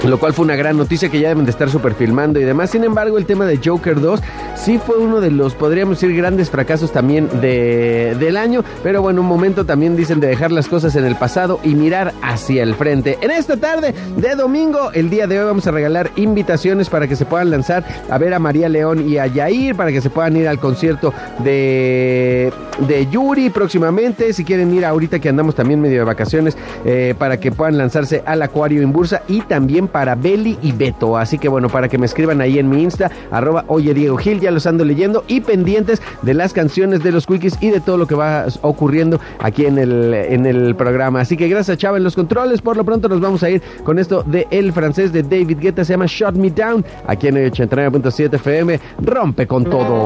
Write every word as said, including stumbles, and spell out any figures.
lo cual fue una gran noticia que ya deben de estar super filmando y demás. Sin embargo, el tema de Joker dos sí fue uno de los, podríamos decir, grandes fracasos también de, del año, pero bueno, un momento también dicen de dejar las cosas en el pasado y mirar hacia el frente. En esta tarde de domingo, el día de hoy, vamos a regalar invitaciones para que se puedan lanzar a ver a María León y a Yair, para que se puedan ir al concierto de, de Yuri próximamente, si quieren ir ahorita que andamos también medio de vacaciones, eh, para que puedan lanzarse al Acuario Imbursa, y también para Beli y Beto. Así que bueno, para que me escriban ahí en mi Insta, arroba Oye Diego Gil, ya los ando leyendo, y pendientes de las canciones de los Quickies y de todo lo que va ocurriendo aquí en el, en el programa. Así que gracias, Chava, en los controles. Por lo pronto nos vamos a ir con esto de El Francés de David Guetta, se llama Shut Me Down, aquí en el ochenta y nueve punto siete F M. Rompe con todo.